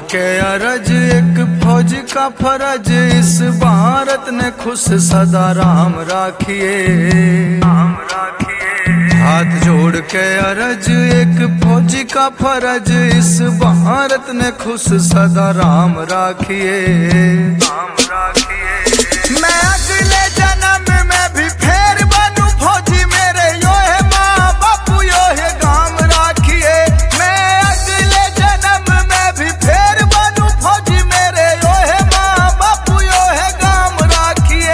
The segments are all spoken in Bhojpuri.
के अरज एक फौज का फरज, इस भारत ने खुश सदा राम राखिए। हाथ जोड़ के अरज एक फौजी का फरज, इस भारत ने खुश सदा राम राखिए। मैं अगले जन्म में भी फेर बनूं फौजी, मेरे यो है माँ बापू यो है गाम राखिए। मैं अगले जन्म में भी फेर बनूं फौजी, मेरे यो है माँ बापू यो है गाम राखिए।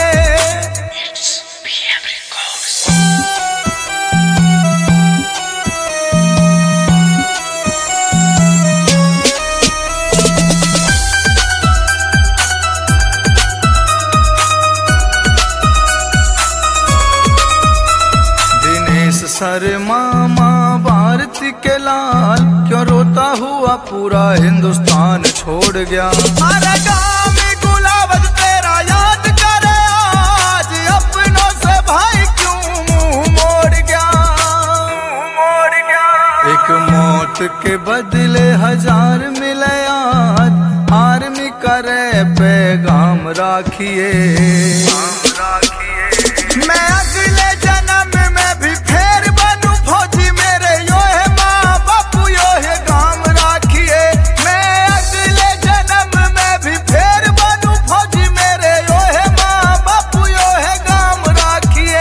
शर्मा माँ भारती के लाल, क्यों रोता हुआ पूरा हिंदुस्तान छोड़ गया। अरे गामी गुलावत तेरा याद करे आज, अपनों से भाई क्यों मुंह मोड़ गया। एक मौत के बदले हजार मिले याद, आर्मी करे पैगाम राखिए। मैं अगले जन्म में भी फेर बनूं फौजी, मेरे यो है माँ बापू यो है गाम राखिए। मैं अगले जन्म में भी फेर बनूं फौजी, मेरे यो है माँ बापू यो है गाम राखिए।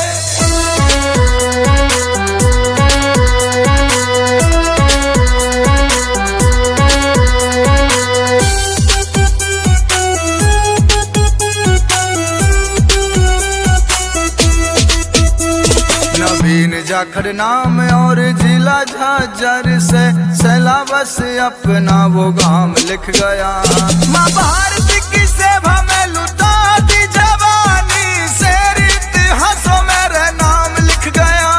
नवीन जाखड़ नाम और जिला झाझर से सैलाब से अपना वो गांव लिख गया। माँ भारती की सेवा में लुटा दी जवानी, शेर इतिहासों मेरे नाम लिख गया।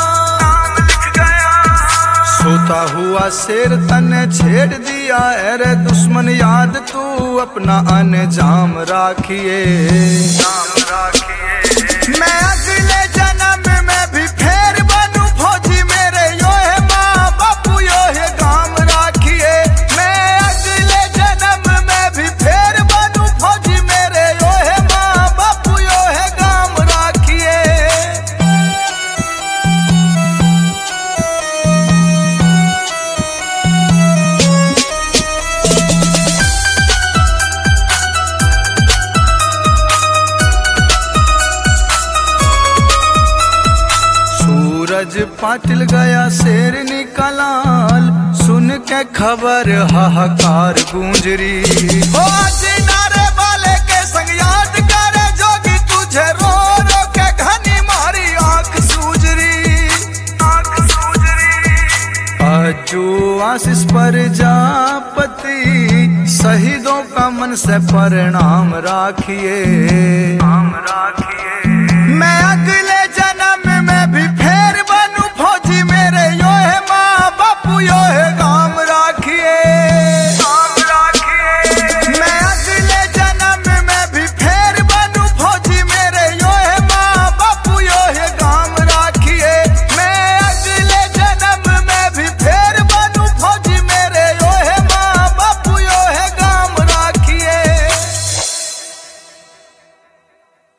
सोता हुआ शेर तने छेड़ दिया, अरे दुश्मन याद तू अपना अंजाम राखिए। मैं अगले जन्म में भी फेर बनूं फौजी, मेरे यो है माँ बापू यो है गाम राखिए। मैं अगले जन्म में भी फेर बनूं फौजी, मेरे यो है माँ बापू यो है गाम राखिए। सूरज पाटिल गया शेरनी का लाल, सुन के खबर हाहाकार गूंजरी। ओ नारे वाले के संग याद करे जोगी, तुझे रो रो के घनी मारी आंख सूजरी। अज्जू आशीष प्रजापति, शहीदों का मन से प्रणाम राखिए। मैं अगले